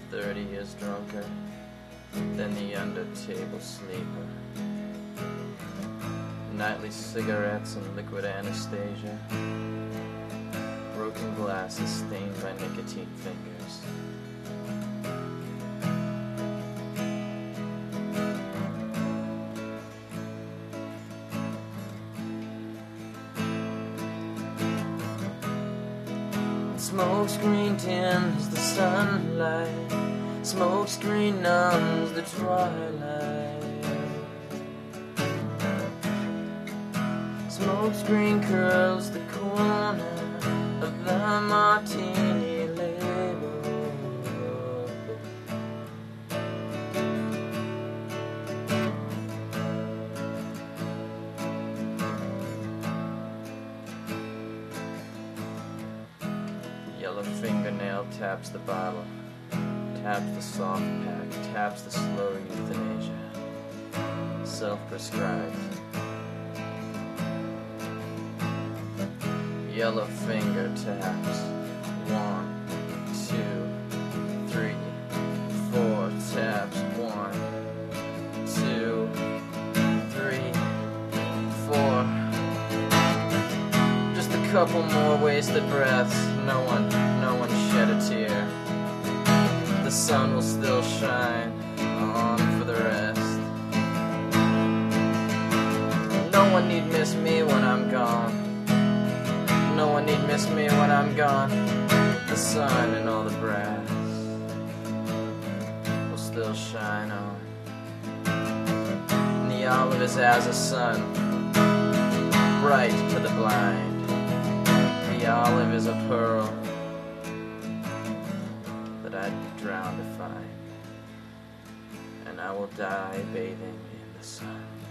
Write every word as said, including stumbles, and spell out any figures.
thirty years drunker than the under-table sleeper. Nightly cigarettes and liquid anesthesia. Broken glasses stained by nicotine fingers. Smokescreen dims the sunlight. Smokescreen numbs the twilight. Smokescreen curls the corner of the martini label. Yellow fingernail taps the bottle, taps the soft pack, taps the slow euthanasia. Self-prescribed. Yellow finger taps. One, two, three, four taps. One, two, three, four. Just a couple more wasted breaths. No one, no one shed a tear. The sun will still shine on for the rest. No one need miss me when I'm gone. No one need miss me when I'm gone. The sun and all the brass will still shine on. And the olive is as a sun, bright to the blind. The olive is a pearl that I'd drown to find, and I will die bathing in the sun.